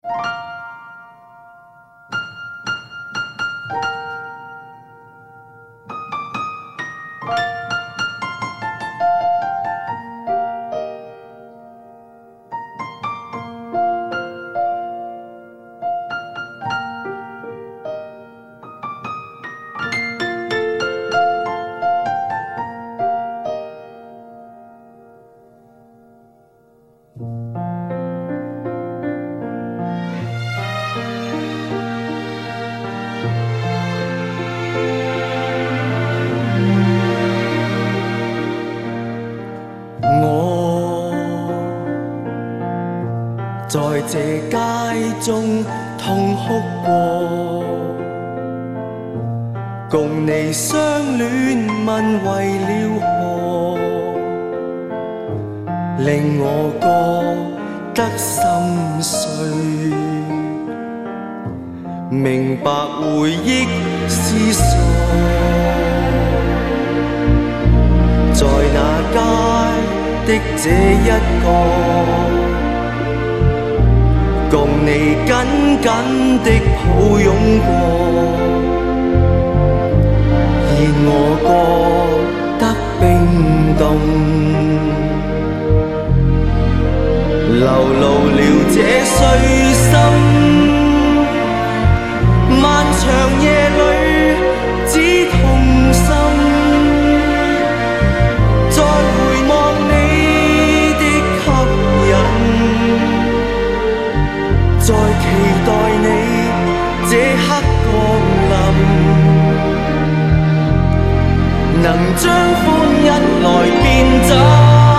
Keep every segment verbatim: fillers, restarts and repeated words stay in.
在这街中痛哭过，共你相恋问为了何，令我觉得心碎。明白回忆是傻，在那街的这一个。共你紧紧的抱擁過，而我覺得冰凍，流露了這碎心，漫長夜裏只痛心，再回望你的吸引。在期待你這刻降臨，能將歡欣來變真，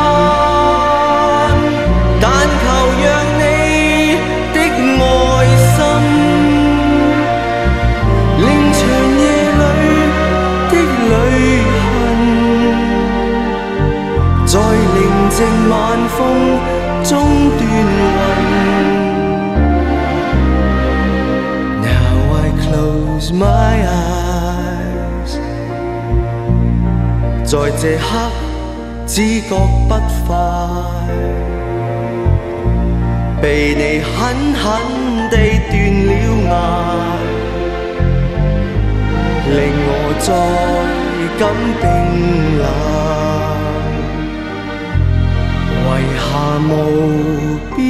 但求讓你的愛心，令長夜裏的淚痕，在寧靜晚風中斷魂。Close my eyes， 在這刻只覺不快，被你狠狠地斷了崖，令我再感冰冷，遺下無邊。